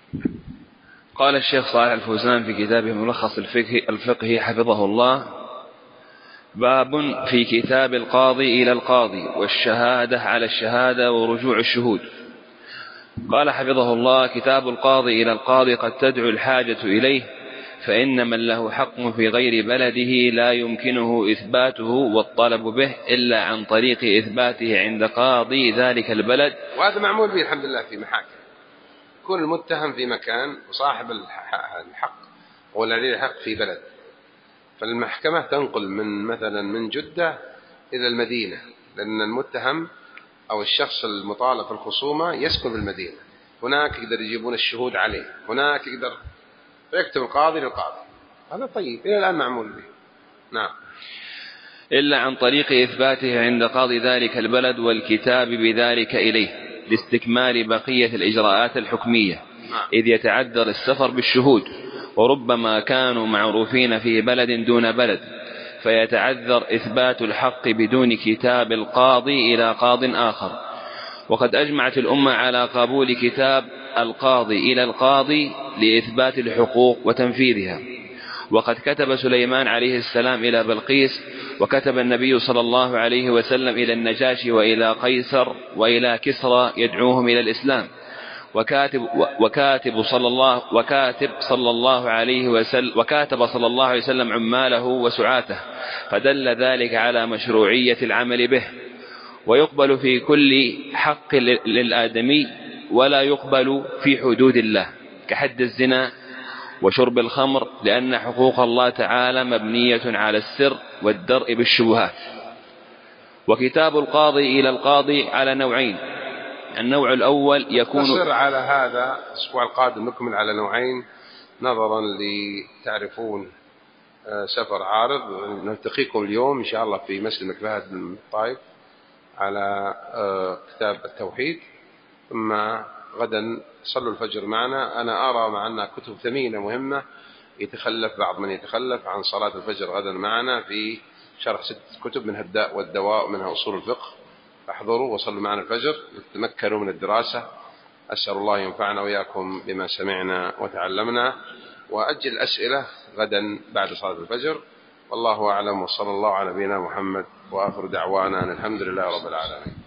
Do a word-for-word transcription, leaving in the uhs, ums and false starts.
قال الشيخ صالح الفوزان في كتابه ملخص الفقه, الفقه حفظه الله: باب في كتاب القاضي إلى القاضي والشهادة على الشهادة ورجوع الشهود. قال حفظه الله: كتاب القاضي إلى القاضي قد تدعو الحاجة إليه، فإن من له حق في غير بلده لا يمكنه إثباته والطلب به إلا عن طريق إثباته عند قاضي ذلك البلد. وهذا معمول به الحمد لله في محاكم. يكون المتهم في مكان وصاحب الحق والذي الحق في بلد، فالمحكمة تنقل من مثلا من جدة إلى المدينة، لأن المتهم أو الشخص المطالب في الخصومة يسكن في المدينة، هناك يقدر يجيبون الشهود عليه، هناك يقدر فيكتب القاضي للقاضي. هذا طيب، إلى الآن معمول به. نعم. إلا عن طريق إثباته عند قاضي ذلك البلد والكتاب بذلك إليه لاستكمال بقية الإجراءات الحكمية، إذ يتعذر السفر بالشهود، وربما كانوا معروفين في بلد دون بلد، فيتعذر إثبات الحق بدون كتاب القاضي إلى قاض آخر. وقد أجمعت الأمة على قبول كتاب القاضي إلى القاضي لإثبات الحقوق وتنفيذها. وقد كتب سليمان عليه السلام إلى بلقيس، وكتب النبي صلى الله عليه وسلم إلى النجاشي وإلى قيصر وإلى كسرى يدعوهم إلى الإسلام. وكاتب وكاتب صلى الله وكاتب صلى الله عليه وسلم وكاتب صلى الله عليه وسلم عماله وسعاته، فدل ذلك على مشروعية العمل به. ويقبل في كل حق للآدمي ولا يقبل في حدود الله كحد الزنا وشرب الخمر، لأن حقوق الله تعالى مبنية على السر والدرء بالشبهات. وكتاب القاضي إلى القاضي على نوعين: النوع الأول يكون نصر على هذا الأسبوع القادم نكمل على نوعين، نظرا لتعرفون سفر عارض. نلتقيكم اليوم إن شاء الله في مسجد مكفهد بن طائف على كتاب التوحيد، ثم غدا صلوا الفجر معنا. أنا أرى مع أنها كتب ثمينة مهمة يتخلف بعض من يتخلف عن صلاة الفجر غدا معنا في شرح ست كتب منها الداء والدواء ومنها أصول الفقه، احضروا وصلوا معنا الفجر تمكنوا من الدراسة. أسأل الله ينفعنا وإياكم بما سمعنا وتعلمنا، وأجل الأسئلة غدا بعد صلاة الفجر. والله أعلم، وصلى الله على نبينا محمد، وآخر دعوانا أن الحمد لله رب العالمين.